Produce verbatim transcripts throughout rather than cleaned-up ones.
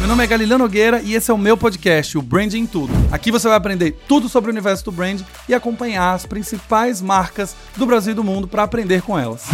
Meu nome é Galileu Nogueira e esse é o meu podcast, o Branding em Tudo. Aqui você vai aprender tudo sobre o universo do brand e acompanhar as principais marcas do Brasil e do mundo para aprender com elas.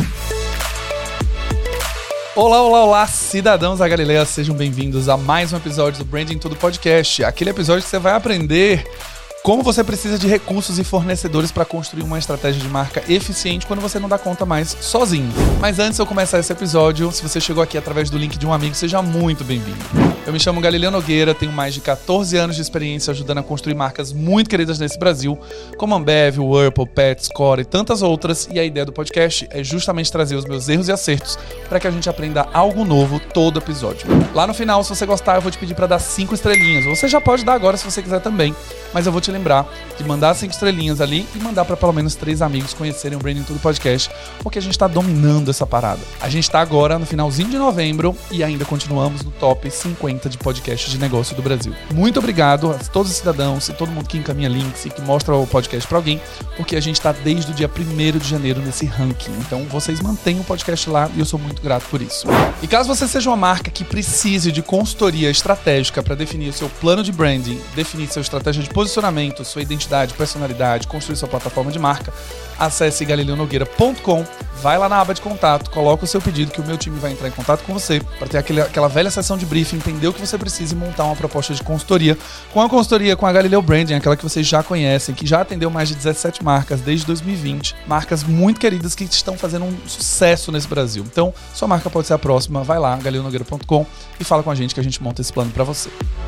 Olá, olá, olá, cidadãos da Galileia, sejam bem-vindos a mais um episódio do Branding em Tudo Podcast. Aquele episódio que você vai aprender como você precisa de recursos e fornecedores para construir uma estratégia de marca eficiente quando você não dá conta mais sozinho. Mas antes de eu começar esse episódio, se você chegou aqui através do link de um amigo, seja muito bem-vindo. Eu me chamo Galileu Nogueira, tenho mais de catorze anos de experiência ajudando a construir marcas muito queridas nesse Brasil, como Ambev, Whirlpool, Pet, Score e tantas outras, e a ideia do podcast é justamente trazer os meus erros e acertos para que a gente aprenda algo novo todo episódio. Lá no final, se você gostar, eu vou te pedir para dar cinco estrelinhas. Você já pode dar agora se você quiser também, mas eu vou te lembrar de mandar cinco estrelinhas ali e mandar para pelo menos três amigos conhecerem o Branding em Tudo Podcast, porque a gente está dominando essa parada. A gente está agora no finalzinho de novembro e ainda continuamos no top cinquenta de podcasts de negócio do Brasil. Muito obrigado a todos os cidadãos e todo mundo que encaminha links e que mostra o podcast para alguém, porque a gente está desde o dia primeiro de janeiro nesse ranking. Então vocês mantenham o podcast lá e eu sou muito grato por isso. E caso você seja uma marca que precise de consultoria estratégica para definir o seu plano de branding, definir sua estratégia de posicionamento, sua identidade, personalidade, construir sua plataforma de marca, acesse galileu nogueira ponto com, vai lá na aba de contato, coloca o seu pedido que o meu time vai entrar em contato com você para ter aquele, aquela velha sessão de briefing, entender o que você precisa e montar uma proposta de consultoria com a consultoria com a Galileu Branding, aquela que vocês já conhecem, que já atendeu mais de dezessete marcas desde dois mil e vinte, marcas muito queridas que estão fazendo um sucesso nesse Brasil. Então, sua marca pode ser a próxima, vai lá, galileu nogueira ponto com e fala com a gente que a gente monta esse plano para você.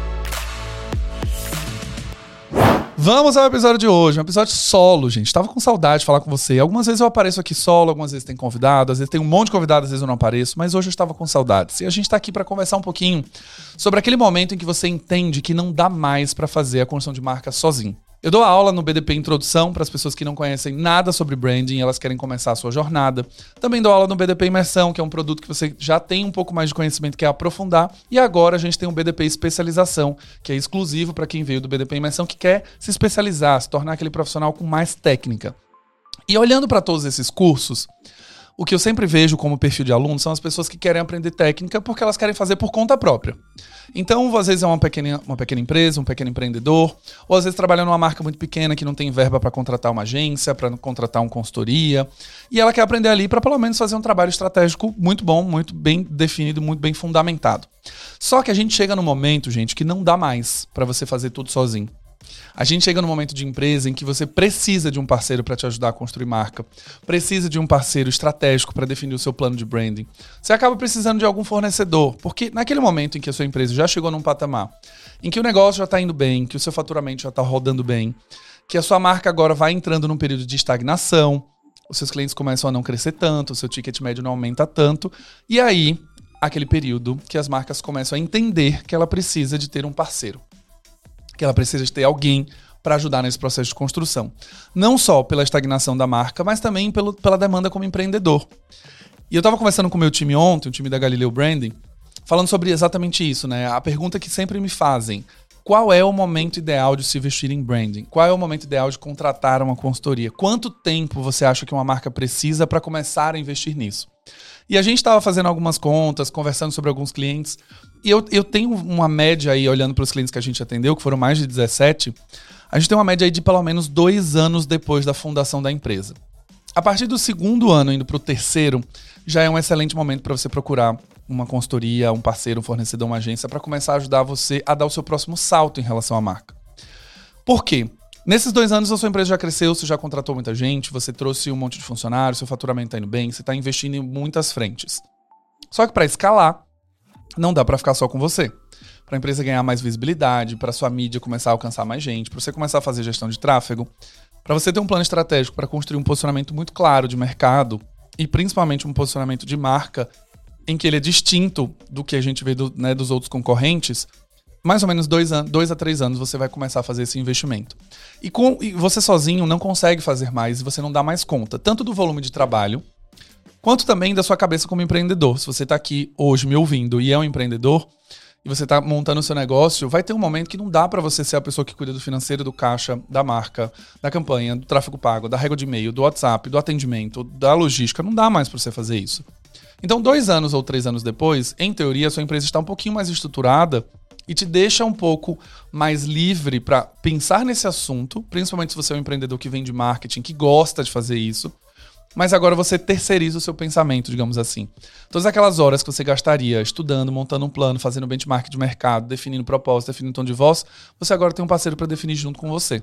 Vamos ao episódio de hoje, um episódio solo, gente. Tava com saudade de falar com você. Algumas vezes eu apareço aqui solo, algumas vezes tem convidado, às vezes tem um monte de convidado, às vezes eu não apareço, mas hoje eu estava com saudades. E a gente tá aqui para conversar um pouquinho sobre aquele momento em que você entende que não dá mais para fazer a construção de marca sozinho. Eu dou aula no B D P Introdução para as pessoas que não conhecem nada sobre branding e elas querem começar a sua jornada. Também dou aula no B D P Imersão, que é um produto que você já tem um pouco mais de conhecimento, que é aprofundar. E agora a gente tem um B D P Especialização, que é exclusivo para quem veio do B D P Imersão, que quer se especializar, se tornar aquele profissional com mais técnica. E olhando para todos esses cursos, o que eu sempre vejo como perfil de aluno são as pessoas que querem aprender técnica porque elas querem fazer por conta própria. Então, às vezes é uma pequena, uma pequena empresa, um pequeno empreendedor, ou às vezes trabalha numa marca muito pequena que não tem verba para contratar uma agência, para contratar uma consultoria, e ela quer aprender ali para pelo menos fazer um trabalho estratégico muito bom, muito bem definido, muito bem fundamentado. Só que a gente chega num momento, gente, que não dá mais para você fazer tudo sozinho. A gente chega num momento de empresa em que você precisa de um parceiro para te ajudar a construir marca, precisa de um parceiro estratégico para definir o seu plano de branding. Você acaba precisando de algum fornecedor, porque naquele momento em que a sua empresa já chegou num patamar, em que o negócio já está indo bem, que o seu faturamento já está rodando bem, que a sua marca agora vai entrando num período de estagnação, os seus clientes começam a não crescer tanto, o seu ticket médio não aumenta tanto, e aí, aquele período que as marcas começam a entender que ela precisa de ter um parceiro, que ela precisa de ter alguém para ajudar nesse processo de construção. Não só pela estagnação da marca, mas também pelo, pela demanda como empreendedor. E eu estava conversando com o meu time ontem, o time da Galileu Branding, falando sobre exatamente isso, né? A pergunta que sempre me fazem: qual é o momento ideal de se investir em branding? Qual é o momento ideal de contratar uma consultoria? Quanto tempo você acha que uma marca precisa para começar a investir nisso? E a gente estava fazendo algumas contas, conversando sobre alguns clientes, e eu, eu tenho uma média aí, olhando para os clientes que a gente atendeu, que foram mais de dezessete, a gente tem uma média aí de pelo menos dois anos depois da fundação da empresa. A partir do segundo ano, indo para o terceiro, já é um excelente momento para você procurar uma consultoria, um parceiro, um fornecedor, uma agência, para começar a ajudar você a dar o seu próximo salto em relação à marca. Por quê? Nesses dois anos a sua empresa já cresceu, você já contratou muita gente, você trouxe um monte de funcionários, seu faturamento está indo bem, você está investindo em muitas frentes. Só que para escalar, não dá para ficar só com você. Para a empresa ganhar mais visibilidade, para a sua mídia começar a alcançar mais gente, para você começar a fazer gestão de tráfego, para você ter um plano estratégico para construir um posicionamento muito claro de mercado e principalmente um posicionamento de marca em que ele é distinto do que a gente vê do, né, dos outros concorrentes, mais ou menos dois, an- dois a três anos você vai começar a fazer esse investimento. E, com, e você sozinho não consegue fazer mais e você não dá mais conta, tanto do volume de trabalho, quanto também da sua cabeça como empreendedor. Se você está aqui hoje me ouvindo e é um empreendedor, e você está montando o seu negócio, vai ter um momento que não dá para você ser a pessoa que cuida do financeiro, do caixa, da marca, da campanha, do tráfego pago, da régua de e-mail, do WhatsApp, do atendimento, da logística. Não dá mais para você fazer isso. Então, dois anos ou três anos depois, em teoria, a sua empresa está um pouquinho mais estruturada e te deixa um pouco mais livre para pensar nesse assunto, principalmente se você é um empreendedor que vende marketing, que gosta de fazer isso, mas agora você terceiriza o seu pensamento, digamos assim. Todas aquelas horas que você gastaria estudando, montando um plano, fazendo benchmark de mercado, definindo propósito, definindo tom de voz, você agora tem um parceiro para definir junto com você.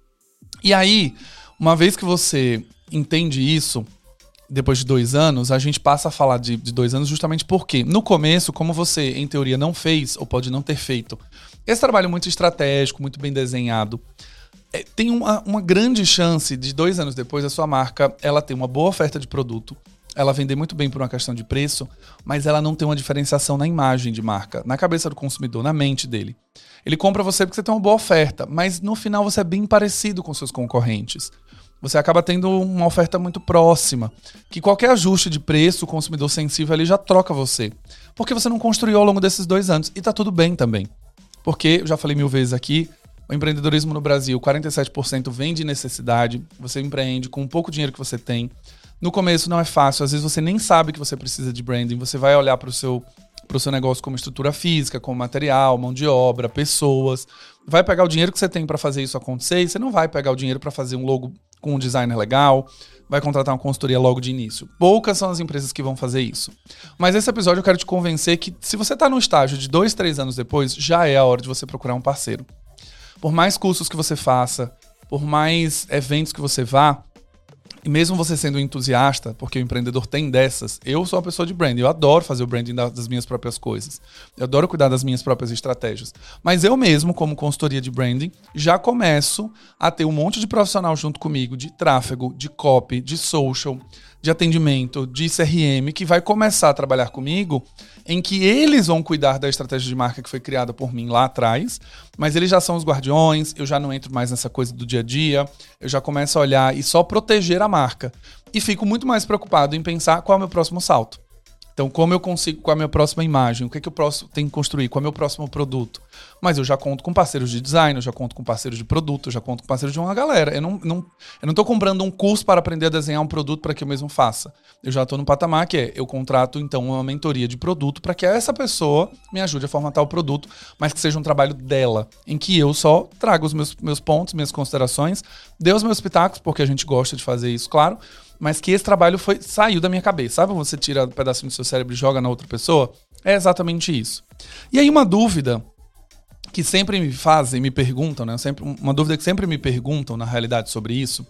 E aí, uma vez que você entende isso, depois de dois anos, a gente passa a falar de, de dois anos justamente porque, no começo, como você, em teoria, não fez, ou pode não ter feito, esse trabalho muito estratégico, muito bem desenhado, é, tem uma, uma grande chance de dois anos depois a sua marca ela ter uma boa oferta de produto, ela vender muito bem por uma questão de preço, mas ela não tem uma diferenciação na imagem de marca, na cabeça do consumidor, na mente dele. Ele compra você porque você tem uma boa oferta, mas no final você é bem parecido com seus concorrentes. Você acaba tendo uma oferta muito próxima, que qualquer ajuste de preço, o consumidor sensível ali já troca você. Porque você não construiu ao longo desses dois anos. E tá tudo bem também. Porque, eu já falei mil vezes aqui, o empreendedorismo no Brasil, quarenta e sete por cento vem de necessidade. Você empreende com um pouco dinheiro que você tem. No começo não é fácil, às vezes você nem sabe que você precisa de branding. Você vai olhar para o seu, pro seu negócio como estrutura física, como material, mão de obra, pessoas. Vai pegar o dinheiro que você tem para fazer isso acontecer e você não vai pegar o dinheiro para fazer um logo com um designer legal, vai contratar uma consultoria logo de início. Poucas são as empresas que vão fazer isso. Mas nesse episódio eu quero te convencer que se você está no estágio de dois, três anos depois, já é a hora de você procurar um parceiro. Por mais cursos que você faça, por mais eventos que você vá, e mesmo você sendo um entusiasta, porque o empreendedor tem dessas, eu sou uma pessoa de branding, eu adoro fazer o branding das minhas próprias coisas, eu adoro cuidar das minhas próprias estratégias, mas eu mesmo, como consultoria de branding, já começo a ter um monte de profissional junto comigo, de tráfego, de copy, de social, de atendimento, de C R M, que vai começar a trabalhar comigo, em que eles vão cuidar da estratégia de marca que foi criada por mim lá atrás, mas eles já são os guardiões, eu já não entro mais nessa coisa do dia a dia, eu já começo a olhar e só proteger a marca. E fico muito mais preocupado em pensar qual é o meu próximo salto. Então, como eu consigo, qual é a minha próxima imagem, o que é que eu posso, tenho que construir, qual é o meu próximo produto. Mas eu já conto com parceiros de design, eu já conto com parceiros de produto, eu já conto com parceiros de uma galera. Eu não, não, eu não tô comprando um curso para aprender a desenhar um produto para que eu mesmo faça. Eu já estou no patamar que é, eu contrato então uma mentoria de produto para que essa pessoa me ajude a formatar o produto, mas que seja um trabalho dela, em que eu só trago os meus, meus pontos, minhas considerações, dê os meus pitacos, porque a gente gosta de fazer isso, claro, mas que esse trabalho foi, saiu da minha cabeça. Sabe quando você tira um pedacinho do seu cérebro e joga na outra pessoa? É exatamente isso. E aí uma dúvida que sempre me fazem, me perguntam, né? Sempre, uma dúvida que sempre me perguntam, na realidade, sobre isso,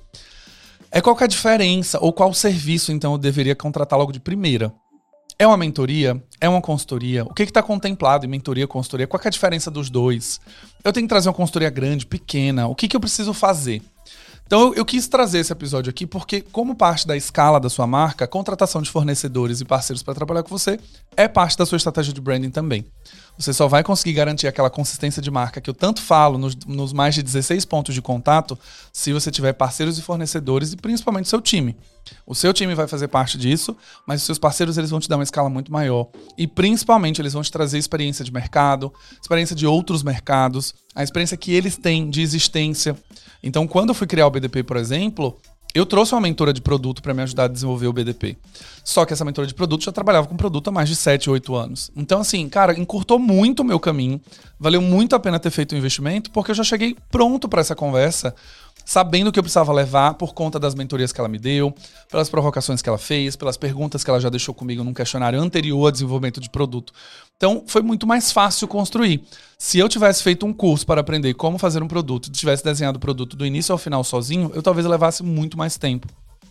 é qual que é a diferença, ou qual serviço, então, eu deveria contratar logo de primeira. É uma mentoria? É uma consultoria? O que está contemplado em mentoria e consultoria? Qual que é a diferença dos dois? Eu tenho que trazer uma consultoria grande, pequena? O que, que eu preciso fazer? Então eu, eu quis trazer esse episódio aqui porque, como parte da escala da sua marca, a contratação de fornecedores e parceiros para trabalhar com você é parte da sua estratégia de branding também. Você só vai conseguir garantir aquela consistência de marca que eu tanto falo nos, nos mais de dezesseis pontos de contato se você tiver parceiros e fornecedores e principalmente seu time. O seu time vai fazer parte disso, mas os seus parceiros eles vão te dar uma escala muito maior. E principalmente eles vão te trazer experiência de mercado, experiência de outros mercados, a experiência que eles têm de existência. Então, quando eu fui criar o B D P, por exemplo, eu trouxe uma mentora de produto para me ajudar a desenvolver o B D P. Só que essa mentora de produto já trabalhava com produto há mais de sete, oito anos. Então, assim, cara, encurtou muito o meu caminho. Valeu muito a pena ter feito o investimento, porque eu já cheguei pronto para essa conversa, sabendo o que eu precisava levar por conta das mentorias que ela me deu, pelas provocações que ela fez, pelas perguntas que ela já deixou comigo num questionário anterior ao desenvolvimento de produto. Então, foi muito mais fácil construir. Se eu tivesse feito um curso para aprender como fazer um produto e tivesse desenhado o produto do início ao final sozinho, eu talvez levasse muito mais tempo.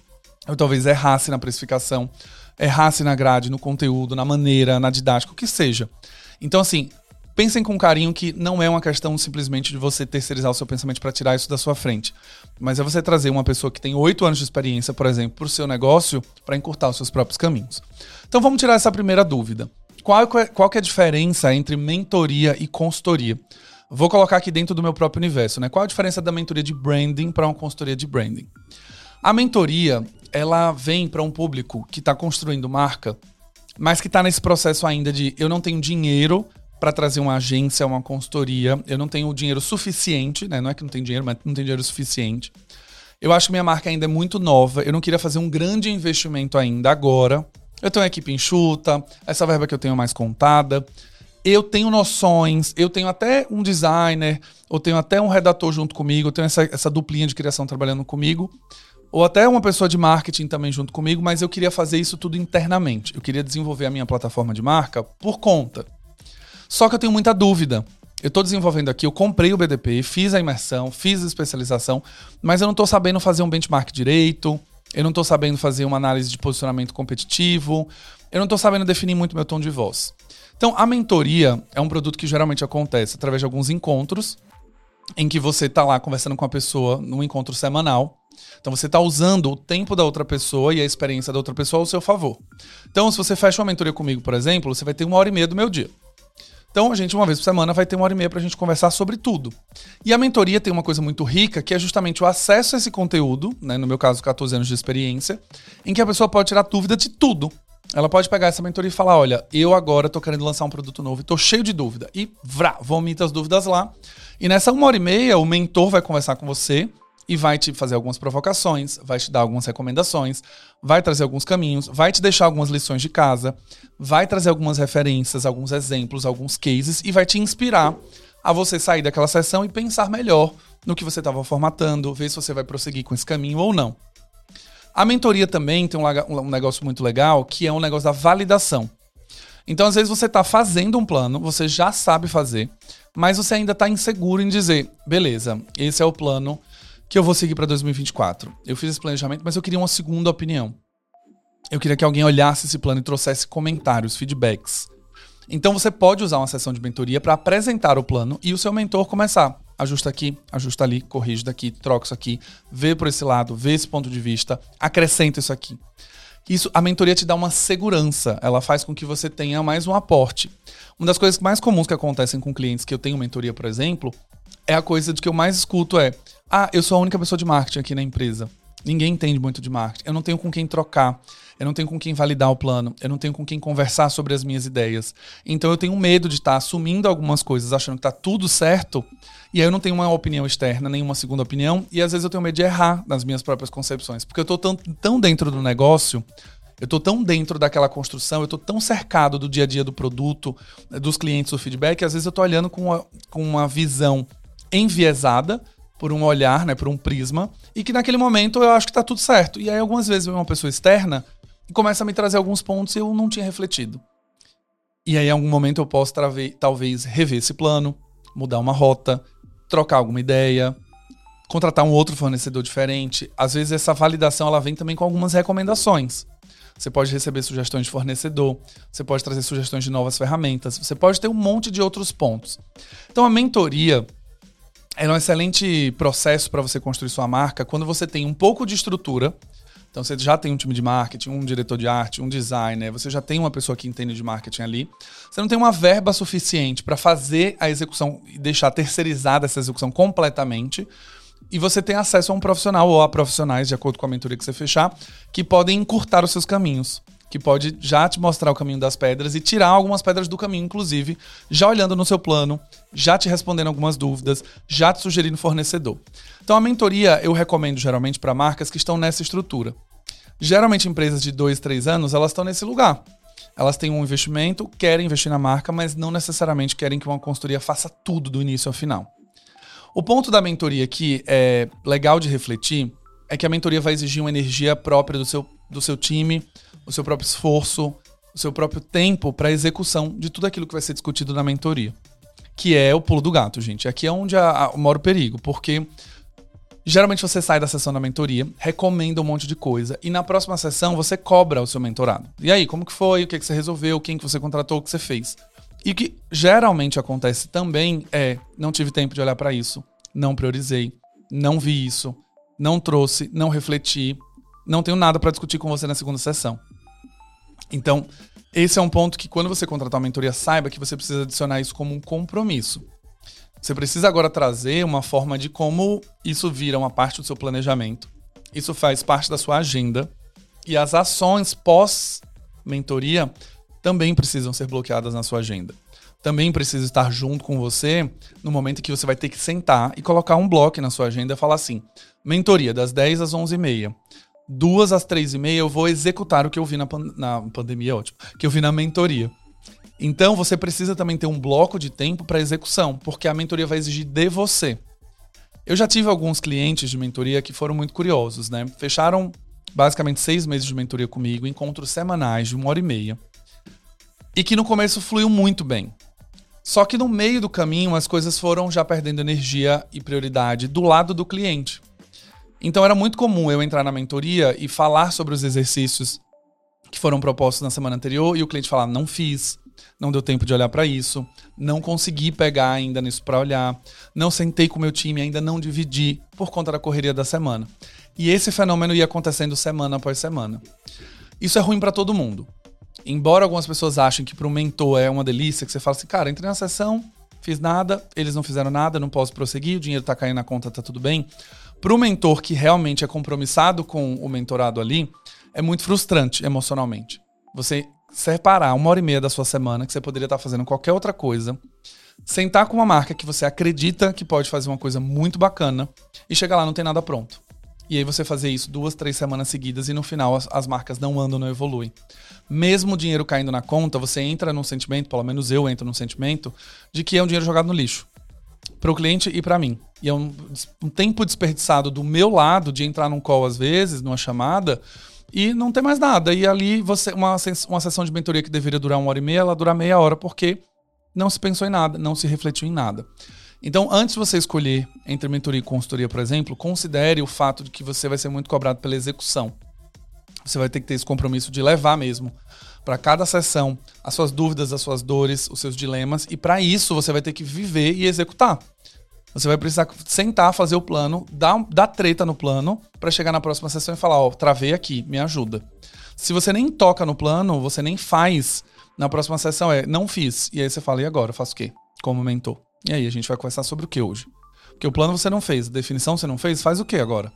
Eu talvez errasse na precificação, errasse na grade, no conteúdo, na maneira, na didática, o que seja. Então, assim, pensem com carinho que não é uma questão simplesmente de você terceirizar o seu pensamento para tirar isso da sua frente. Mas é você trazer uma pessoa que tem oito anos de experiência, por exemplo, para o seu negócio, para encurtar os seus próprios caminhos. Então vamos tirar essa primeira dúvida. Qual, qual que é a diferença entre mentoria e consultoria? Vou colocar aqui dentro do meu próprio universo, né? Qual a diferença da mentoria de branding para uma consultoria de branding? A mentoria, ela vem para um público que está construindo marca, mas que está nesse processo ainda de eu não tenho dinheiro para trazer uma agência, uma consultoria, eu não tenho dinheiro suficiente, né? Não é que não tem dinheiro, mas não tem dinheiro suficiente. Eu acho que minha marca ainda é muito nova, eu não queria fazer um grande investimento ainda agora. Eu tenho uma equipe enxuta, essa verba que eu tenho mais contada. eu tenho noções, eu tenho até um designer, ou tenho até um redator junto comigo, eu tenho essa, essa duplinha de criação trabalhando comigo, ou até uma pessoa de marketing também junto comigo, mas eu queria fazer isso tudo internamente. Eu queria desenvolver a minha plataforma de marca por conta. Só que eu tenho muita dúvida. Eu estou desenvolvendo aqui, eu comprei o B D P, fiz a imersão, fiz a especialização, mas eu não estou sabendo fazer um benchmark direito, eu não estou sabendo fazer uma análise de posicionamento competitivo, eu não estou sabendo definir muito meu tom de voz. Então, a mentoria é um produto que geralmente acontece através de alguns encontros, em que você está lá conversando com a pessoa num encontro semanal. Então, você está usando o tempo da outra pessoa e a experiência da outra pessoa ao seu favor. Então, se você fecha uma mentoria comigo, por exemplo, você vai ter uma hora e meia do meu dia. Então, a gente, uma vez por semana, vai ter uma hora e meia para a gente conversar sobre tudo. E a mentoria tem uma coisa muito rica, que é justamente o acesso a esse conteúdo, né, no meu caso, catorze anos de experiência, em que a pessoa pode tirar dúvida de tudo. Ela pode pegar essa mentoria e falar, olha, eu agora tô querendo lançar um produto novo e tô cheio de dúvida. E vrá, vomita as dúvidas lá. E nessa uma hora e meia, o mentor vai conversar com você e vai te fazer algumas provocações, vai te dar algumas recomendações, vai trazer alguns caminhos, vai te deixar algumas lições de casa, vai trazer algumas referências, alguns exemplos, alguns cases e vai te inspirar a você sair daquela sessão e pensar melhor no que você estava formatando, ver se você vai prosseguir com esse caminho ou não. A mentoria também tem um, um negócio muito legal, que é um negócio da validação. Então, às vezes, você está fazendo um plano, você já sabe fazer, mas você ainda está inseguro em dizer, beleza, esse é o plano que eu vou seguir para dois mil e vinte e quatro. Eu fiz esse planejamento, mas eu queria uma segunda opinião. Eu queria que alguém olhasse esse plano e trouxesse comentários, feedbacks. Então, você pode usar uma sessão de mentoria para apresentar o plano e o seu mentor começar. Ajusta aqui, ajusta ali, corrige daqui, troca isso aqui, vê por esse lado, vê esse ponto de vista, acrescenta isso aqui. Isso, a mentoria te dá uma segurança, ela faz com que você tenha mais um aporte. Uma das coisas mais comuns que acontecem com clientes que eu tenho mentoria, por exemplo, é a coisa de que eu mais escuto é, ah, eu sou a única pessoa de marketing aqui na empresa. Ninguém entende muito de marketing. Eu não tenho com quem trocar. Eu não tenho com quem validar o plano. Eu não tenho com quem conversar sobre as minhas ideias. Então eu tenho medo de estar assumindo algumas coisas, achando que está tudo certo. E aí eu não tenho uma opinião externa, nenhuma segunda opinião. E às vezes eu tenho medo de errar nas minhas próprias concepções. Porque eu estou tão, tão dentro do negócio, eu estou tão dentro daquela construção, eu estou tão cercado do dia a dia do produto, dos clientes, do feedback, que às vezes eu estou olhando com uma, com uma visão enviesada, por um olhar, né, por um prisma, e que naquele momento eu acho que tá tudo certo. E aí algumas vezes vem uma pessoa externa e começa a me trazer alguns pontos que eu não tinha refletido. E aí em algum momento eu posso trave, talvez rever esse plano, mudar uma rota, trocar alguma ideia, contratar um outro fornecedor diferente. Às vezes essa validação ela vem também com algumas recomendações. Você pode receber sugestões de fornecedor, você pode trazer sugestões de novas ferramentas, você pode ter um monte de outros pontos. Então a mentoria é um excelente processo para você construir sua marca quando você tem um pouco de estrutura. Então você já tem um time de marketing, um diretor de arte, um designer, você já tem uma pessoa que entende de marketing ali. Você não tem uma verba suficiente para fazer a execução e deixar terceirizada essa execução completamente. E você tem acesso a um profissional ou a profissionais, de acordo com a mentoria que você fechar, que podem encurtar os seus caminhos. Que pode já te mostrar o caminho das pedras e tirar algumas pedras do caminho, inclusive, já olhando no seu plano, já te respondendo algumas dúvidas, já te sugerindo fornecedor. Então a mentoria eu recomendo geralmente para marcas que estão nessa estrutura. Geralmente empresas de dois, três anos, elas estão nesse lugar. Elas têm um investimento, querem investir na marca, mas não necessariamente querem que uma consultoria faça tudo do início ao final. O ponto da mentoria que é legal de refletir é que a mentoria vai exigir uma energia própria do seu, do seu time, o seu próprio esforço, o seu próprio tempo para a execução de tudo aquilo que vai ser discutido na mentoria. Que é o pulo do gato, gente. Aqui é onde a, a, mora o perigo, porque geralmente você sai da sessão da mentoria, recomenda um monte de coisa, e na próxima sessão você cobra o seu mentorado. E aí, como que foi? O que, que você resolveu? Quem que você contratou? O que você fez? E o que geralmente acontece também é, não tive tempo de olhar para isso, não priorizei, não vi isso, não trouxe, não refleti, não tenho nada para discutir com você na segunda sessão. Então, esse é um ponto que quando você contratar uma mentoria, saiba que você precisa adicionar isso como um compromisso. Você precisa agora trazer uma forma de como isso vira uma parte do seu planejamento. Isso faz parte da sua agenda. E as ações pós-mentoria também precisam ser bloqueadas na sua agenda. Também precisa estar junto com você no momento em que você vai ter que sentar e colocar um bloco na sua agenda e falar assim, mentoria das dez às onze e meia. Duas às três e meia eu vou executar o que eu vi na, pan- na pandemia, ótimo, que eu vi na mentoria. Então, você precisa também ter um bloco de tempo para execução, porque a mentoria vai exigir de você. Eu já tive alguns clientes de mentoria que foram muito curiosos, né? Fecharam basicamente seis meses de mentoria comigo, encontros semanais de uma hora e meia, e que no começo fluiu muito bem. Só que no meio do caminho as coisas foram já perdendo energia e prioridade do lado do cliente. Então era muito comum eu entrar na mentoria e falar sobre os exercícios que foram propostos na semana anterior e o cliente falar, não fiz, não deu tempo de olhar para isso, não consegui pegar ainda nisso para olhar, não sentei com o meu time, ainda não dividi por conta da correria da semana. E esse fenômeno ia acontecendo semana após semana. Isso é ruim para todo mundo. Embora algumas pessoas achem que para um mentor é uma delícia, que você fala assim, cara, entrei na sessão, fiz nada, eles não fizeram nada, não posso prosseguir, o dinheiro tá caindo na conta, tá tudo bem. Para o mentor que realmente é compromissado com o mentorado ali, é muito frustrante emocionalmente. Você separar uma hora e meia da sua semana, que você poderia estar fazendo qualquer outra coisa, sentar com uma marca que você acredita que pode fazer uma coisa muito bacana e chegar lá não tem nada pronto. E aí você fazer isso duas, três semanas seguidas e no final as, as marcas não andam, não evoluem. Mesmo o dinheiro caindo na conta, você entra num sentimento, pelo menos eu entro num sentimento, de que é um dinheiro jogado no lixo. Para o cliente e para mim. E é um, um tempo desperdiçado do meu lado de entrar num call às vezes, numa chamada, e não tem mais nada. E ali você uma, uma sessão de mentoria que deveria durar uma hora e meia, ela dura meia hora, porque não se pensou em nada, não se refletiu em nada. Então, antes de você escolher entre mentoria e consultoria, por exemplo, considere o fato de que você vai ser muito cobrado pela execução. Você vai ter que ter esse compromisso de levar mesmo para cada sessão as suas dúvidas, as suas dores, os seus dilemas, e para isso você vai ter que viver e executar. Você vai precisar sentar, fazer o plano, dar, dar treta no plano para chegar na próxima sessão e falar, ó, travei aqui, me ajuda. Se você nem toca no plano, você nem faz, na próxima sessão é, não fiz. E aí você fala, e agora? Eu faço o quê? Como mentor. E aí a gente vai conversar sobre o que hoje? Porque o plano você não fez, a definição você não fez, faz o que agora?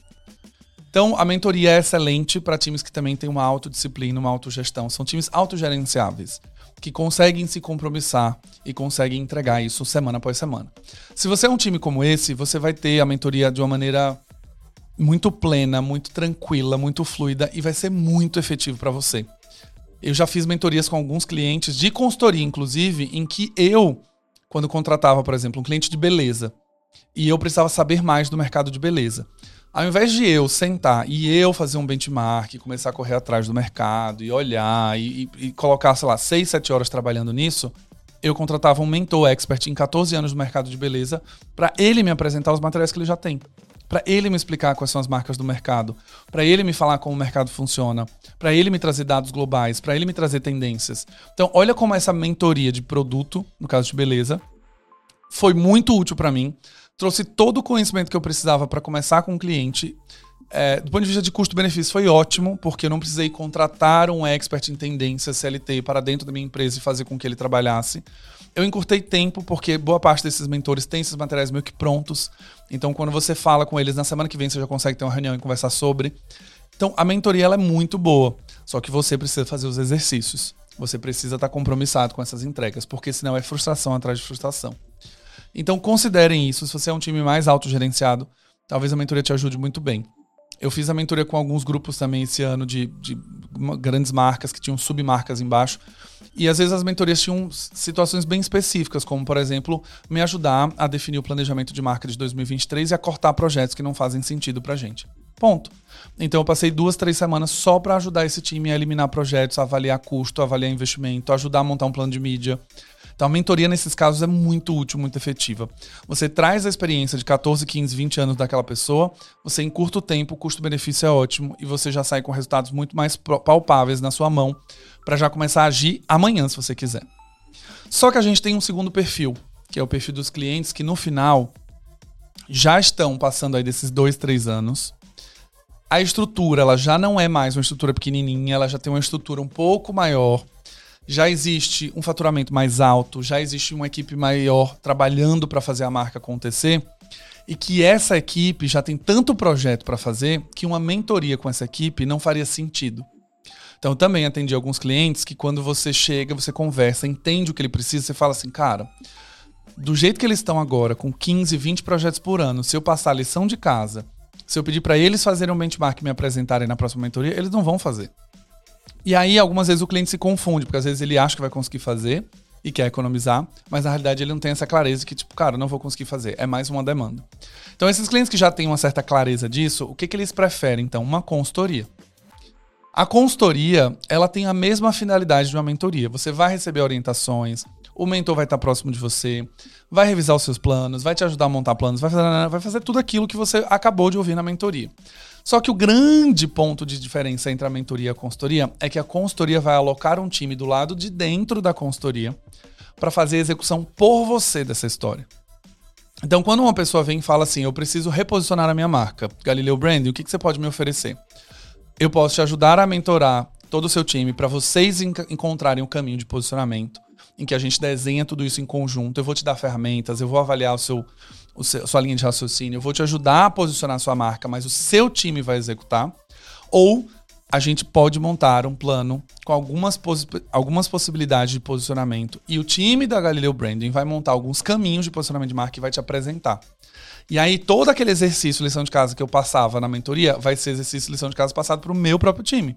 Então, a mentoria é excelente para times que também têm uma autodisciplina, uma autogestão. São times autogerenciáveis, que conseguem se compromissar e conseguem entregar isso semana após semana. Se você é um time como esse, você vai ter a mentoria de uma maneira muito plena, muito tranquila, muito fluida e vai ser muito efetivo para você. Eu já fiz mentorias com alguns clientes, de consultoria inclusive, em que eu, quando contratava, por exemplo, um cliente de beleza, e eu precisava saber mais do mercado de beleza, ao invés de eu sentar e eu fazer um benchmark, começar a correr atrás do mercado e olhar e, e, e colocar, sei lá, seis, sete horas trabalhando nisso, eu contratava um mentor expert em catorze anos no mercado de beleza para ele me apresentar os materiais que ele já tem, para ele me explicar quais são as marcas do mercado, para ele me falar como o mercado funciona, para ele me trazer dados globais, para ele me trazer tendências. Então, olha como essa mentoria de produto, no caso de beleza, foi muito útil para mim. Trouxe todo o conhecimento que eu precisava para começar com o cliente. É, do ponto de vista de custo-benefício foi ótimo, porque eu não precisei contratar um expert em tendências C L T para dentro da minha empresa e fazer com que ele trabalhasse. Eu encurtei tempo, porque boa parte desses mentores tem esses materiais meio que prontos. Então, quando você fala com eles, na semana que vem você já consegue ter uma reunião e conversar sobre. Então, a mentoria ela é muito boa, só que você precisa fazer os exercícios. Você precisa estar compromissado com essas entregas, porque senão é frustração atrás de frustração. Então considerem isso, se você é um time mais autogerenciado, talvez a mentoria te ajude muito bem. Eu fiz a mentoria com alguns grupos também esse ano de, de grandes marcas que tinham submarcas embaixo. E às vezes as mentorias tinham situações bem específicas, como por exemplo, me ajudar a definir o planejamento de marca de dois mil e vinte e três e a cortar projetos que não fazem sentido pra gente. Ponto. Então eu passei duas, três semanas só para ajudar esse time a eliminar projetos, a avaliar custo, a avaliar investimento, a ajudar a montar um plano de mídia. Então a mentoria nesses casos é muito útil, muito efetiva. Você traz a experiência de catorze, quinze, vinte anos daquela pessoa, você encurta o tempo, o custo-benefício é ótimo e você já sai com resultados muito mais palpáveis na sua mão para já começar a agir amanhã, se você quiser. Só que a gente tem um segundo perfil, que é o perfil dos clientes que no final já estão passando aí desses dois, três anos. A estrutura ela já não é mais uma estrutura pequenininha, ela já tem uma estrutura um pouco maior. Já existe um faturamento mais alto, já existe uma equipe maior trabalhando para fazer a marca acontecer e que essa equipe já tem tanto projeto para fazer que uma mentoria com essa equipe não faria sentido. Então, eu também atendi alguns clientes que quando você chega, você conversa, entende o que ele precisa, você fala assim, cara, do jeito que eles estão agora, com quinze, vinte projetos por ano, se eu passar a lição de casa, se eu pedir para eles fazerem um benchmark e me apresentarem na próxima mentoria, eles não vão fazer. E aí, algumas vezes, o cliente se confunde, porque às vezes ele acha que vai conseguir fazer e quer economizar, mas na realidade ele não tem essa clareza que, tipo, cara, não vou conseguir fazer. É mais uma demanda. Então, esses clientes que já têm uma certa clareza disso, o que, que eles preferem? Então, uma consultoria. A consultoria, ela tem a mesma finalidade de uma mentoria. Você vai receber orientações, o mentor vai estar próximo de você, vai revisar os seus planos, vai te ajudar a montar planos, vai fazer, vai fazer tudo aquilo que você acabou de ouvir na mentoria. Só que o grande ponto de diferença entre a mentoria e a consultoria é que a consultoria vai alocar um time do lado de dentro da consultoria para fazer a execução por você dessa história. Então, quando uma pessoa vem e fala assim, eu preciso reposicionar a minha marca, Galileu Branding, o que, que você pode me oferecer? Eu posso te ajudar a mentorar todo o seu time para vocês enc- encontrarem o caminho de posicionamento, em que a gente desenha tudo isso em conjunto. Eu vou te dar ferramentas, eu vou avaliar o seu, o seu, sua linha de raciocínio, eu vou te ajudar a posicionar a sua marca, mas o seu time vai executar. Ou a gente pode montar um plano com algumas, poss- algumas possibilidades de posicionamento e o time da Galileu Branding vai montar alguns caminhos de posicionamento de marca e vai te apresentar. E aí todo aquele exercício, lição de casa que eu passava na mentoria vai ser exercício, lição de casa passado para o meu próprio time.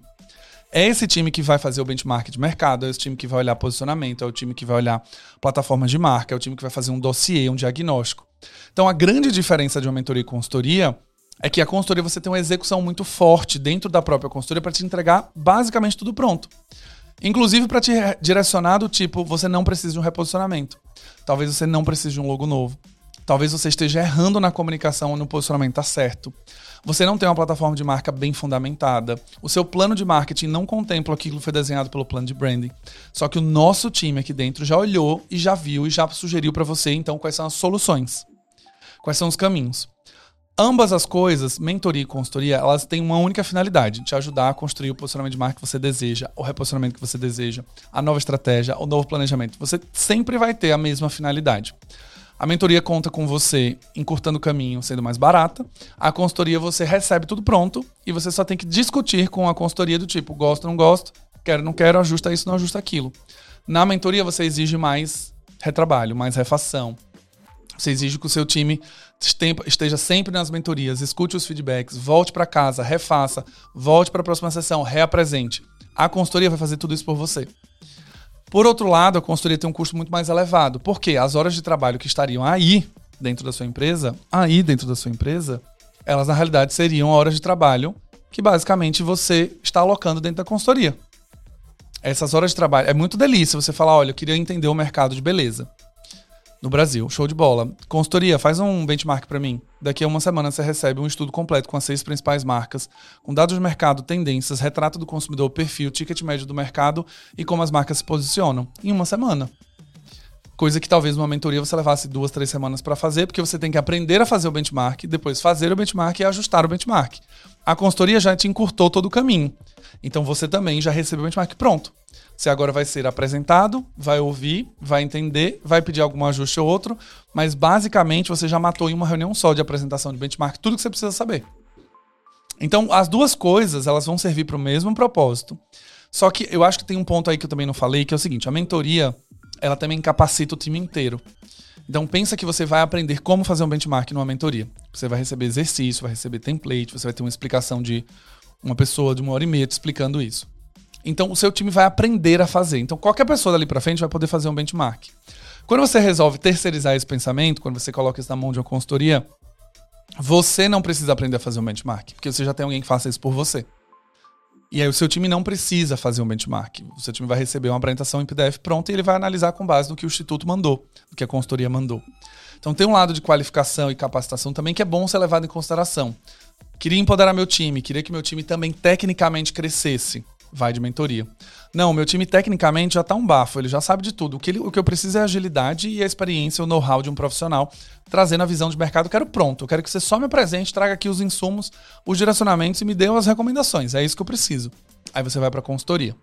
É esse time que vai fazer o benchmark de mercado, é esse time que vai olhar posicionamento, é o time que vai olhar plataformas de marca, é o time que vai fazer um dossiê, um diagnóstico. Então a grande diferença de uma mentoria e consultoria é que a consultoria você tem uma execução muito forte dentro da própria consultoria para te entregar basicamente tudo pronto. Inclusive para te direcionar do tipo, você não precisa de um reposicionamento. Talvez você não precise de um logo novo. Talvez você esteja errando na comunicação ou no posicionamento, tá certo. Você não tem uma plataforma de marca bem fundamentada. O seu plano de marketing não contempla aquilo que foi desenhado pelo plano de branding. Só que o nosso time aqui dentro já olhou e já viu e já sugeriu para você, então, quais são as soluções. Quais são os caminhos. Ambas as coisas, mentoria e consultoria, elas têm uma única finalidade, te ajudar a construir o posicionamento de marca que você deseja, o reposicionamento que você deseja, a nova estratégia, o novo planejamento. Você sempre vai ter a mesma finalidade. A mentoria conta com você encurtando o caminho, sendo mais barata. A consultoria você recebe tudo pronto e você só tem que discutir com a consultoria do tipo, gosto, não gosto, quero, não quero, ajusta isso, não ajusta aquilo. Na mentoria você exige mais retrabalho, mais refação. Você exige que o seu time esteja sempre nas mentorias, escute os feedbacks, volte para casa, refaça, volte para a próxima sessão, reapresente. A consultoria vai fazer tudo isso por você. Por outro lado, a consultoria tem um custo muito mais elevado, porque as horas de trabalho que estariam aí dentro da sua empresa, aí dentro da sua empresa, elas na realidade seriam horas de trabalho que basicamente você está alocando dentro da consultoria. Essas horas de trabalho, é muito delícia você falar, olha, eu queria entender o mercado de beleza no Brasil, show de bola. Consultoria, faz um benchmark para mim. Daqui a uma semana você recebe um estudo completo com as seis principais marcas, com dados de mercado, tendências, retrato do consumidor, perfil, ticket médio do mercado e como as marcas se posicionam. Em uma semana. Coisa que talvez numa mentoria você levasse duas, três semanas para fazer, porque você tem que aprender a fazer o benchmark, depois fazer o benchmark e ajustar o benchmark. A consultoria já te encurtou todo o caminho. Então você também já recebeu o benchmark pronto. Você agora vai ser apresentado, vai ouvir, vai entender, vai pedir algum ajuste ou outro, mas basicamente você já matou em uma reunião só de apresentação de benchmark tudo que você precisa saber. Então as duas coisas elas vão servir para o mesmo propósito. Só que eu acho que tem um ponto aí que eu também não falei, que é o seguinte, a mentoria ela também capacita o time inteiro. Então pensa que você vai aprender como fazer um benchmark numa mentoria. Você vai receber exercício, vai receber template, você vai ter uma explicação de uma pessoa de uma hora e meia te explicando isso. Então o seu time vai aprender a fazer. Então qualquer pessoa dali para frente vai poder fazer um benchmark. Quando você resolve terceirizar esse pensamento, quando você coloca isso na mão de uma consultoria, você não precisa aprender a fazer um benchmark, porque você já tem alguém que faça isso por você. E aí o seu time não precisa fazer um benchmark. O seu time vai receber uma apresentação em P D F pronta e ele vai analisar com base no que o instituto mandou, no que a consultoria mandou. Então tem um lado de qualificação e capacitação também que é bom ser levado em consideração. Queria empoderar meu time, queria que meu time também tecnicamente crescesse. Vai de mentoria. Não, meu time tecnicamente já está um bafo, ele já sabe de tudo. O que, ele, o que eu preciso é a agilidade e a experiência, o know-how de um profissional, trazendo a visão de mercado. Eu quero pronto, eu quero que você só me apresente, traga aqui os insumos, os direcionamentos e me dê as recomendações. É isso que eu preciso. Aí você vai para a consultoria.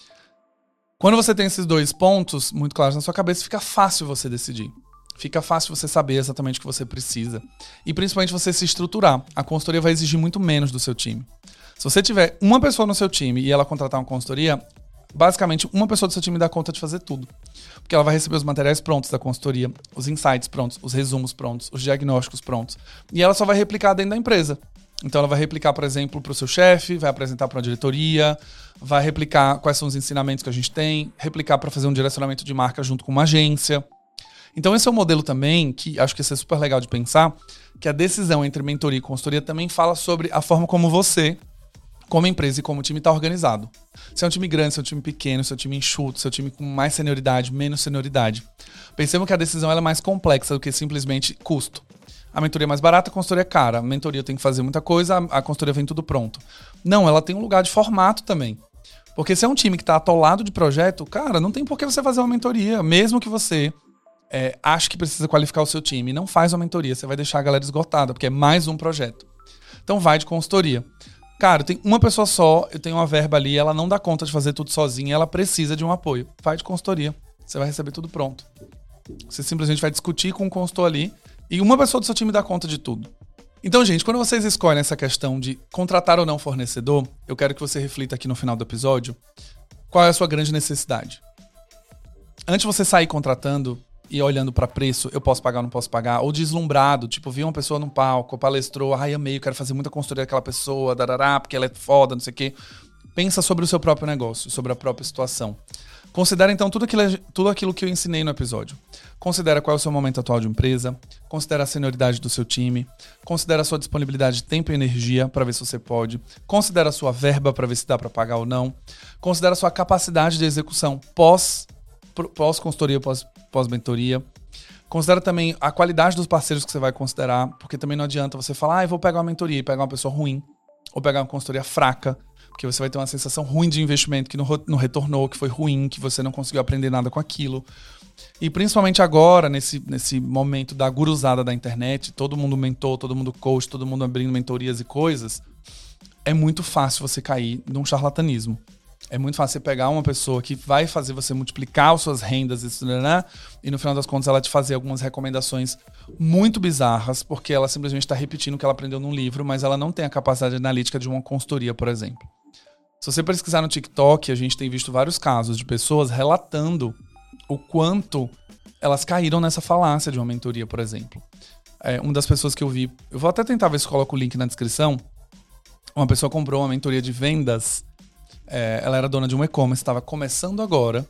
Quando você tem esses dois pontos muito claros na sua cabeça, fica fácil você decidir. Fica fácil você saber exatamente o que você precisa. E principalmente você se estruturar. A consultoria vai exigir muito menos do seu time. Se você tiver uma pessoa no seu time e ela contratar uma consultoria, basicamente uma pessoa do seu time dá conta de fazer tudo. Porque ela vai receber os materiais prontos da consultoria, os insights prontos, os resumos prontos, os diagnósticos prontos. E ela só vai replicar dentro da empresa. Então ela vai replicar, por exemplo, para o seu chefe, vai apresentar para a diretoria, vai replicar quais são os ensinamentos que a gente tem, replicar para fazer um direcionamento de marca junto com uma agência. Então esse é um modelo também que acho que isso é super legal de pensar, que a decisão entre mentoria e consultoria também fala sobre a forma como você, como empresa e como time está organizado. Se é um time grande, se é um time pequeno, se é um time enxuto, se é um time com mais senioridade, menos senioridade. Pensemos que a decisão ela é mais complexa do que simplesmente custo. A mentoria é mais barata, a consultoria é cara. A mentoria tem que fazer muita coisa, a consultoria vem tudo pronto. Não, ela tem um lugar de formato também. Porque se é um time que está atolado de projeto, cara, não tem por que você fazer uma mentoria. Mesmo que você é, ache que precisa qualificar o seu time, não faz uma mentoria. Você vai deixar a galera esgotada, porque é mais um projeto. Então vai de consultoria. Cara, tem uma pessoa só, eu tenho uma verba ali, ela não dá conta de fazer tudo sozinha, ela precisa de um apoio. Vai de consultoria. Você vai receber tudo pronto. Você simplesmente vai discutir com o consultor ali e uma pessoa do seu time dá conta de tudo. Então, gente, quando vocês escolhem essa questão de contratar ou não fornecedor, eu quero que você reflita aqui no final do episódio qual é a sua grande necessidade. Antes de você sair contratando e olhando para preço, eu posso pagar ou não posso pagar, ou deslumbrado, tipo, vi uma pessoa num palco, palestrou, ai, amei, eu quero fazer muita consultoria daquela pessoa, darará, porque ela é foda, não sei o quê. Pensa sobre o seu próprio negócio, sobre a própria situação. Considera, então, tudo aquilo, tudo aquilo que eu ensinei no episódio. Considera qual é o seu momento atual de empresa, considera a senioridade do seu time, considera a sua disponibilidade de tempo e energia para ver se você pode, considera a sua verba para ver se dá para pagar ou não, considera a sua capacidade de execução pós, pós-consultoria, pós, pós-mentoria, considera também a qualidade dos parceiros que você vai considerar, porque também não adianta você falar, ah, eu vou pegar uma mentoria e pegar uma pessoa ruim, ou pegar uma consultoria fraca, porque você vai ter uma sensação ruim de investimento que não, não retornou, que foi ruim, que você não conseguiu aprender nada com aquilo. E principalmente agora, nesse, nesse momento da guruzada da internet, todo mundo mentor, todo mundo coach, todo mundo abrindo mentorias e coisas, é muito fácil você cair num charlatanismo. É muito fácil você pegar uma pessoa que vai fazer você multiplicar as suas rendas isso, né? E no final das contas ela te fazer algumas recomendações muito bizarras, porque ela simplesmente está repetindo o que ela aprendeu num livro, mas ela não tem a capacidade analítica de uma consultoria, por exemplo. Se você pesquisar no TikTok, a gente tem visto vários casos de pessoas relatando o quanto elas caíram nessa falácia de uma mentoria, por exemplo. É, uma das pessoas que eu vi, eu vou até tentar ver se coloco o link na descrição, uma pessoa comprou uma mentoria de vendas, é, ela era dona de um e-commerce, estava começando agora,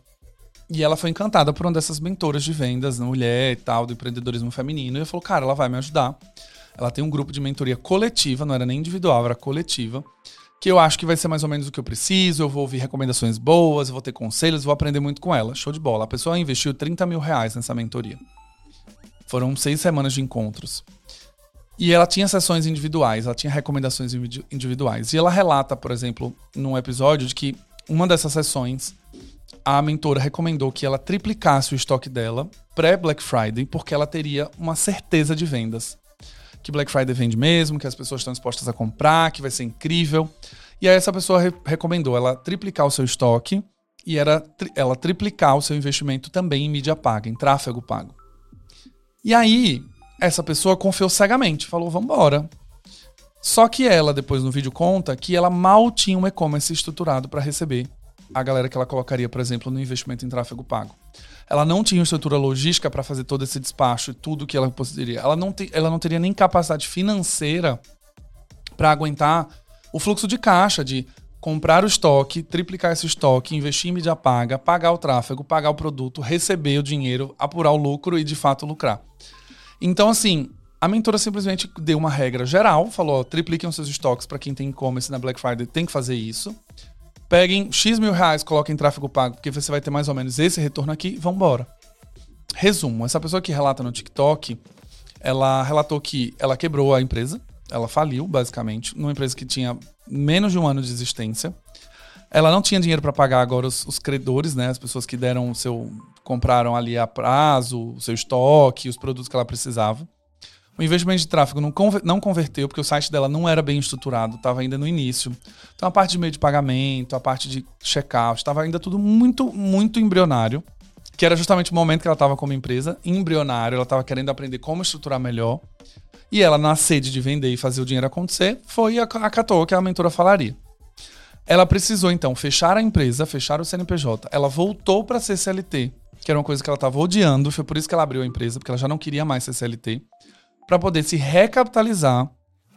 e ela foi encantada por uma dessas mentoras de vendas, mulher e tal, do empreendedorismo feminino, e ela falou, cara, ela vai me ajudar. Ela tem um grupo de mentoria coletiva, não era nem individual, era coletiva, que eu acho que vai ser mais ou menos o que eu preciso, eu vou ouvir recomendações boas, eu vou ter conselhos, vou aprender muito com ela. Show de bola. A pessoa investiu trinta mil reais nessa mentoria. Foram seis semanas de encontros. E ela tinha sessões individuais, ela tinha recomendações individuais. E ela relata, por exemplo, num episódio, de que uma dessas sessões, a mentora recomendou que ela triplicasse o estoque dela pré-Black Friday, porque ela teria uma certeza de vendas. Que Black Friday vende mesmo, que as pessoas estão dispostas a comprar, que vai ser incrível. E aí essa pessoa re- recomendou ela triplicar o seu estoque e era tri- ela triplicar o seu investimento também em mídia paga, em tráfego pago. E aí essa pessoa confiou cegamente, falou, vambora. Só que ela, depois no vídeo, conta que ela mal tinha um e-commerce estruturado para receber a galera que ela colocaria, por exemplo, no investimento em tráfego pago. Ela não tinha estrutura logística para fazer todo esse despacho e tudo que ela poderia. Ela não, te, ela não teria nem capacidade financeira para aguentar o fluxo de caixa, de comprar o estoque, triplicar esse estoque, investir em mídia paga, pagar o tráfego, pagar o produto, receber o dinheiro, apurar o lucro e, de fato, lucrar. Então, assim, a mentora simplesmente deu uma regra geral, falou, ó, tripliquem os seus estoques para quem tem e-commerce na Black Friday, tem que fazer isso. Peguem X mil reais, coloquem em tráfego pago, porque você vai ter mais ou menos esse retorno aqui, vambora. Resumo, essa pessoa que relata no TikTok, ela relatou que ela quebrou a empresa, ela faliu, basicamente, numa empresa que tinha menos de um ano de existência. Ela não tinha dinheiro para pagar agora os, os credores, né, as pessoas que deram o seu, compraram ali a prazo, o seu estoque, os produtos que ela precisava. O investimento de tráfego não, conver, não converteu, porque o site dela não era bem estruturado, estava ainda no início. Então a parte de meio de pagamento, a parte de checkout, estava ainda tudo muito, muito embrionário, que era justamente o momento que ela estava como empresa, embrionário, ela estava querendo aprender como estruturar melhor. E ela, na sede de vender e fazer o dinheiro acontecer, foi e acatou que a mentora falaria. Ela precisou, então, fechar a empresa, fechar o C N P J. Ela voltou para ser C L T, que era uma coisa que ela estava odiando, foi por isso que ela abriu a empresa, porque ela já não queria mais ser C L T. Para poder se recapitalizar,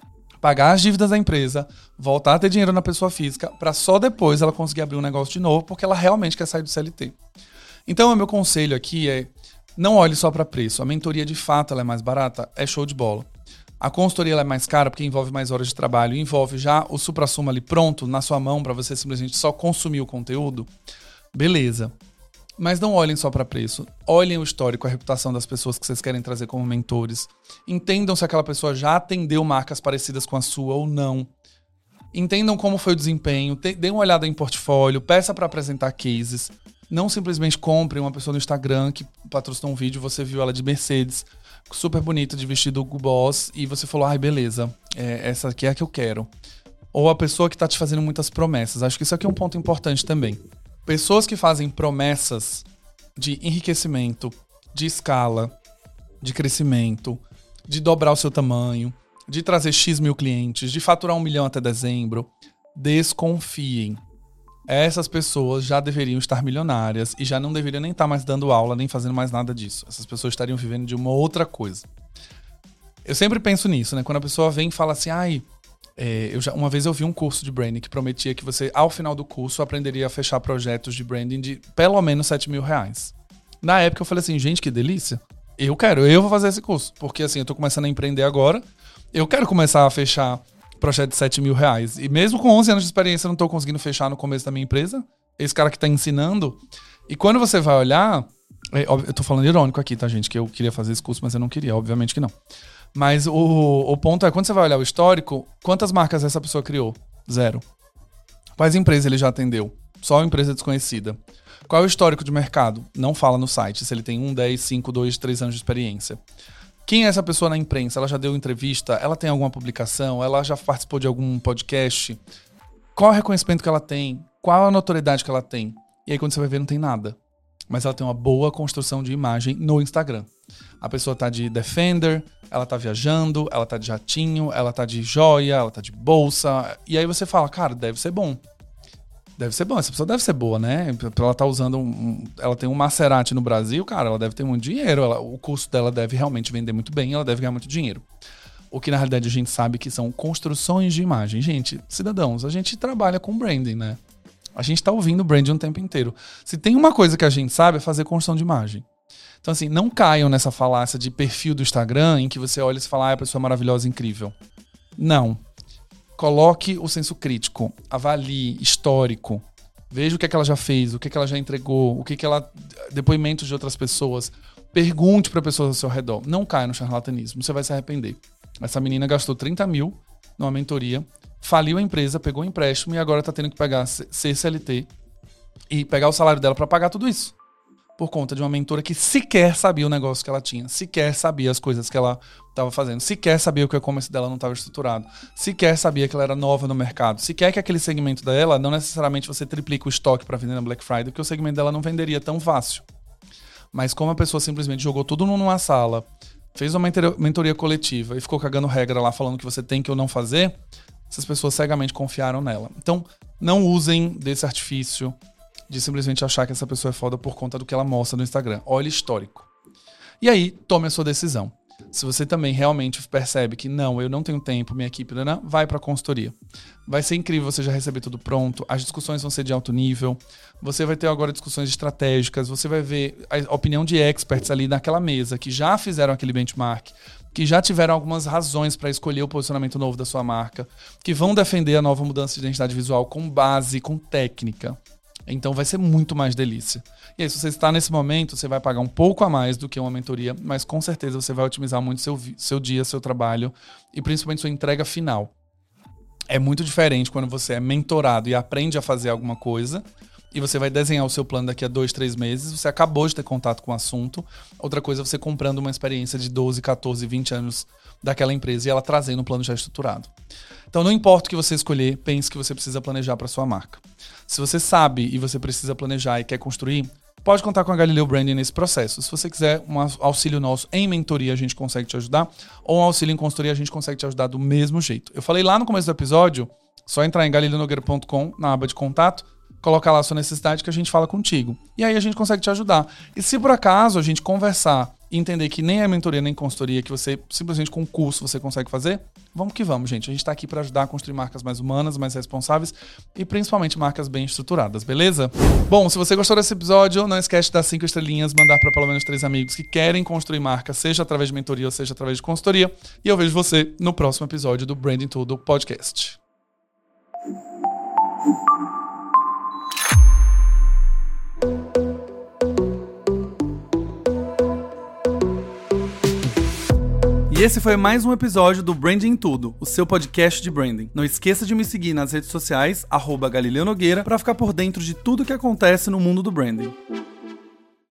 pagar as dívidas da empresa, voltar a ter dinheiro na pessoa física, para só depois ela conseguir abrir um negócio de novo, porque ela realmente quer sair do C L T. Então, o meu conselho aqui é, não olhe só para preço. A mentoria, de fato, ela é mais barata? É show de bola. A consultoria ela é mais cara porque envolve mais horas de trabalho, envolve já o supra-sumo ali pronto, na sua mão, para você simplesmente só consumir o conteúdo. Beleza. Mas não olhem só para preço. Olhem o histórico, a reputação das pessoas que vocês querem trazer como mentores. Entendam se aquela pessoa já atendeu marcas parecidas com a sua ou não. Entendam como foi o desempenho. Dêem uma olhada em portfólio. Peça para apresentar cases. Não simplesmente compre uma pessoa no Instagram que patrocinou um vídeo, você viu ela de Mercedes, super bonita, de vestido Hugo Boss, e você falou, ai, beleza, é, essa aqui é a que eu quero. Ou a pessoa que está te fazendo muitas promessas. Acho que isso aqui é um ponto importante também. Pessoas que fazem promessas de enriquecimento, de escala, de crescimento, de dobrar o seu tamanho, de trazer X mil clientes, de faturar um milhão até dezembro, desconfiem. Essas pessoas já deveriam estar milionárias e já não deveriam nem estar mais dando aula, nem fazendo mais nada disso. Essas pessoas estariam vivendo de uma outra coisa. Eu sempre penso nisso, né? Quando a pessoa vem e fala assim, ai... É, eu já, uma vez eu vi um curso de branding que prometia que você, ao final do curso, aprenderia a fechar projetos de branding de pelo menos sete mil reais. Na época eu falei assim, gente, que delícia. Eu quero, eu vou fazer esse curso. Porque assim, eu tô começando a empreender agora, eu quero começar a fechar projeto de sete mil reais. E mesmo com onze anos de experiência, eu não tô conseguindo fechar no começo da minha empresa. Esse cara que tá ensinando. E quando você vai olhar... É, eu tô falando irônico aqui, tá, gente? Que eu queria fazer esse curso, mas eu não queria, obviamente que não. Mas o, o ponto é, quando você vai olhar o histórico, quantas marcas essa pessoa criou? Zero. Quais empresas ele já atendeu? Só uma empresa desconhecida. Qual é o histórico de mercado? Não fala no site, se ele tem um, dez, cinco, dois, três anos de experiência. Quem é essa pessoa na imprensa? Ela já deu entrevista? Ela tem alguma publicação? Ela já participou de algum podcast? Qual é o reconhecimento que ela tem? Qual a notoriedade que ela tem? E aí quando você vai ver, não tem nada. Mas ela tem uma boa construção de imagem no Instagram. A pessoa tá de Defender, ela tá viajando, ela tá de jatinho, ela tá de joia, ela tá de bolsa. E aí você fala, cara, deve ser bom. Deve ser bom, essa pessoa deve ser boa, né? Pra ela tá usando um... Ela tem um Maserati no Brasil, cara, ela deve ter muito dinheiro. Ela, o custo dela deve realmente vender muito bem, ela deve ganhar muito dinheiro. O que na realidade a gente sabe que são construções de imagem. Gente, cidadãos, a gente trabalha com branding, né? A gente tá ouvindo branding o tempo inteiro. Se tem uma coisa que a gente sabe é fazer construção de imagem. Então, assim, não caiam nessa falácia de perfil do Instagram em que você olha e fala, ah, a pessoa é maravilhosa, incrível. Não. Coloque o senso crítico, avalie, histórico, veja o que é que ela já fez, o que é que ela já entregou, o que é que ela... depoimentos de outras pessoas. Pergunte para pessoas ao seu redor. Não caia no charlatanismo, você vai se arrepender. Essa menina gastou trinta mil numa mentoria, faliu a empresa, pegou um empréstimo e agora tá tendo que pegar C C L T e pegar o salário dela para pagar tudo isso. Por conta de uma mentora que sequer sabia o negócio que ela tinha, sequer sabia as coisas que ela estava fazendo, sequer sabia que o e-commerce dela não estava estruturado, sequer sabia que ela era nova no mercado, sequer que aquele segmento dela, não necessariamente você triplica o estoque para vender na Black Friday, porque o segmento dela não venderia tão fácil. Mas como a pessoa simplesmente jogou tudo numa sala, fez uma mentoria coletiva e ficou cagando regra lá falando que você tem que ou não fazer, essas pessoas cegamente confiaram nela. Então, não usem desse artifício de simplesmente achar que essa pessoa é foda por conta do que ela mostra no Instagram. Olhe histórico. E aí, tome a sua decisão. Se você também realmente percebe que não, eu não tenho tempo, minha equipe, não, vai para a consultoria. Vai ser incrível você já receber tudo pronto, as discussões vão ser de alto nível, você vai ter agora discussões estratégicas, você vai ver a opinião de experts ali naquela mesa que já fizeram aquele benchmark, que já tiveram algumas razões para escolher o posicionamento novo da sua marca, que vão defender a nova mudança de identidade visual com base, com técnica. Então vai ser muito mais delícia. E aí, se você está nesse momento, você vai pagar um pouco a mais do que uma mentoria, mas com certeza você vai otimizar muito seu, seu dia, seu trabalho e principalmente sua entrega final. É muito diferente quando você é mentorado e aprende a fazer alguma coisa e você vai desenhar o seu plano daqui a dois, três meses, você acabou de ter contato com o assunto. Outra coisa é você comprando uma experiência de doze, catorze, vinte anos daquela empresa e ela trazendo um plano já estruturado. Então não importa o que você escolher, pense que você precisa planejar para sua marca. Se você sabe e você precisa planejar e quer construir, pode contar com a Galileu Branding nesse processo. Se você quiser um auxílio nosso em mentoria, a gente consegue te ajudar, ou um auxílio em consultoria, a gente consegue te ajudar do mesmo jeito. Eu falei lá no começo do episódio, só entrar em galileu nogueira ponto com, na aba de contato, colocar lá a sua necessidade que a gente fala contigo. E aí a gente consegue te ajudar. E se por acaso a gente conversar e entender que nem é mentoria nem consultoria, que você simplesmente com curso você consegue fazer, vamos que vamos, gente. A gente tá aqui para ajudar a construir marcas mais humanas, mais responsáveis e principalmente marcas bem estruturadas, beleza? Bom, se você gostou desse episódio, não esquece de dar cinco estrelinhas, mandar para pelo menos três amigos que querem construir marca, seja através de mentoria ou seja através de consultoria. E eu vejo você no próximo episódio do Branding Tudo Podcast. E esse foi mais um episódio do Branding Tudo, o seu podcast de branding. Não esqueça de me seguir nas redes sociais, arroba Galileu Nogueira, para ficar por dentro de tudo que acontece no mundo do branding.